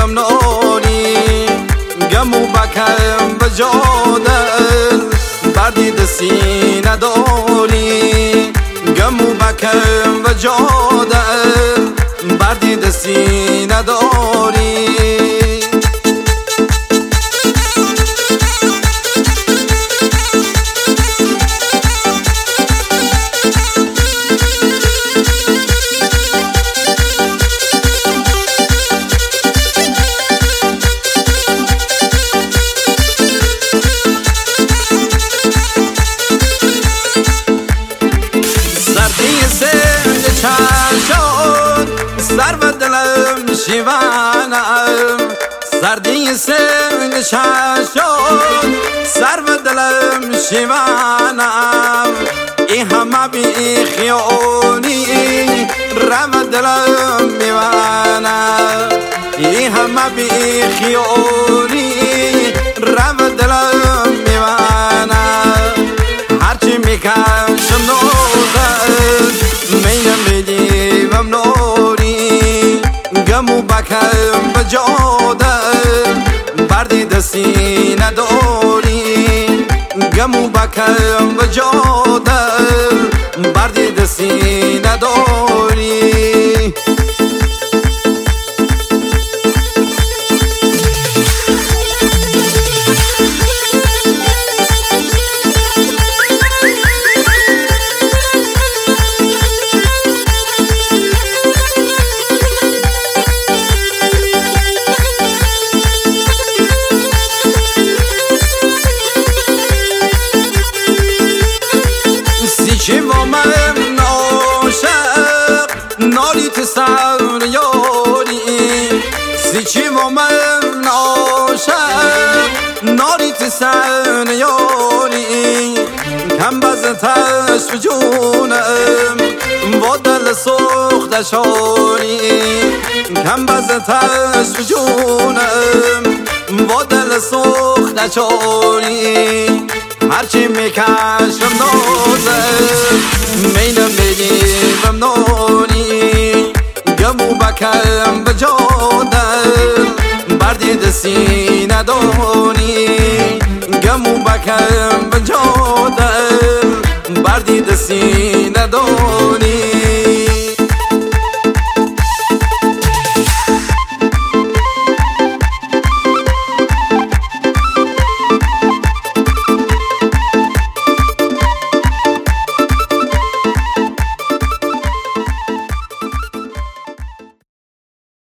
ناری گمو بکم به جادل بردی دستی نداری گمو بکم به جادل بردی دستی نداری سر و دلم شیوانم سردی سنگ شد سر و دلم شیوانم این همه بی خیالی رم دلم میوانم این همه بی خیالی رم دلم میوانم هرچی میکشم نوزد مینم میدیوم نوری گمو بکم به جادل بردی دستی نداری گمو بکم به جادل بردی دستی نداری چی با من عاشق نالی تو سر یاری چی با من عاشق نالی تو سر یاری کم بزتش به جونم با دل سوخته شاری کم بزتش به جونم با دل سوخته شاری هرچی میکشم نازم مینم میدیمم ناری گمو بکم به جادل بردی دستی نداری گمو بکم به جادل بردی دستی